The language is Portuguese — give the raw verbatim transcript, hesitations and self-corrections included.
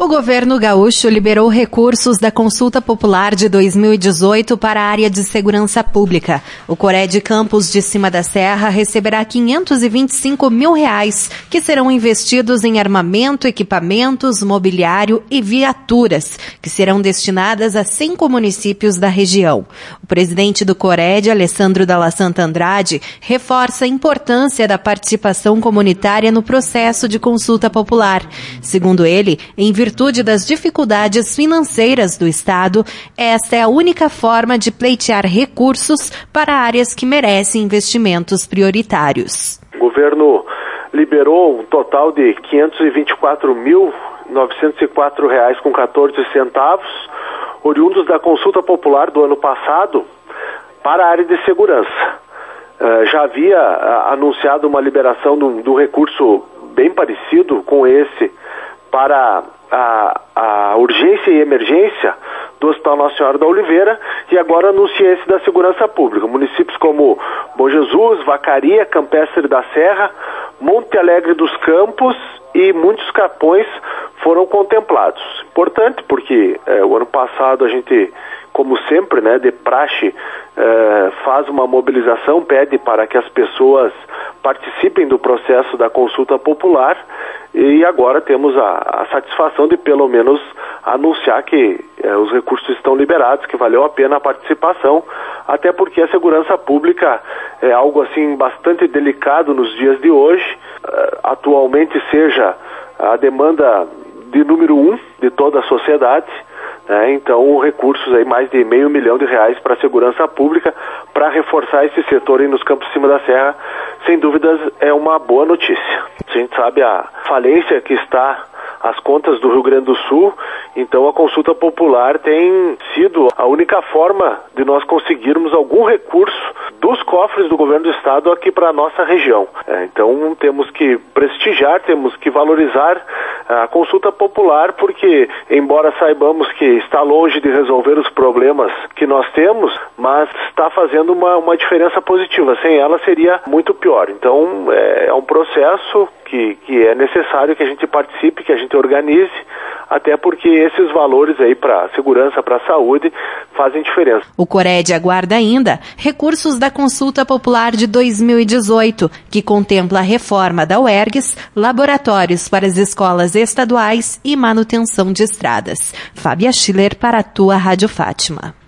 O governo gaúcho liberou recursos da Consulta Popular de dois mil e dezoito para a área de segurança pública. O Cored Campos de Cima da Serra receberá quinhentos e vinte e cinco mil reais, que serão investidos em armamento, equipamentos, mobiliário e viaturas, que serão destinadas a cinco municípios da região. O presidente do Cored, Alessandro Dalla Santa Andrade, reforça a importância da participação comunitária no processo de consulta popular. Segundo ele, em virtude das dificuldades financeiras do Estado, esta é a única forma de pleitear recursos para áreas que merecem investimentos prioritários. O governo liberou um total de quinhentos e vinte e quatro mil novecentos e quatro reais com quatorze centavos, oriundos da consulta popular do ano passado, para a área de segurança. Uh, já havia uh, anunciado uma liberação do, do recurso bem parecido com esse para a, a urgência e emergência do Hospital Nossa Senhora da Oliveira, e agora anuncia esse da segurança pública. Municípios como Bom Jesus, Vacaria, Campestre da Serra, Monte Alegre dos Campos e muitos Capões foram contemplados. Importante porque é, o ano passado a gente, como sempre, né, de praxe, é, faz uma mobilização, pede para que as pessoas participem do processo da consulta popular, e agora temos a, a satisfação de pelo menos anunciar que é, os recursos estão liberados, que valeu a pena a participação, até porque a segurança pública é algo assim bastante delicado nos dias de hoje. Uh, atualmente seja a demanda de número um de toda a sociedade, né? Então recursos aí, mais de meio milhão de reais para a segurança pública, para reforçar esse setor aí nos Campos de Cima da Serra, sem dúvidas é uma boa notícia. A gente sabe a falência que está as contas do Rio Grande do Sul, então a consulta popular tem sido a única forma de nós conseguirmos algum recurso dos cofres do governo do estado aqui para a nossa região. É, então temos que prestigiar, temos que valorizar a consulta popular, porque embora saibamos que está longe de resolver os problemas que nós temos, mas está fazendo uma, uma diferença positiva. Sem ela seria muito pior. Então é, é um processo que, que é necessário que a gente participe, que a gente organize, até porque esses valores aí para segurança, para saúde, fazem diferença. O Cored aguarda ainda recursos da Consulta Popular de dois mil e dezoito, que contempla a reforma da U E R G S, laboratórios para as escolas estaduais e manutenção de estradas. Fábia Schiller para a tua Rádio Fátima.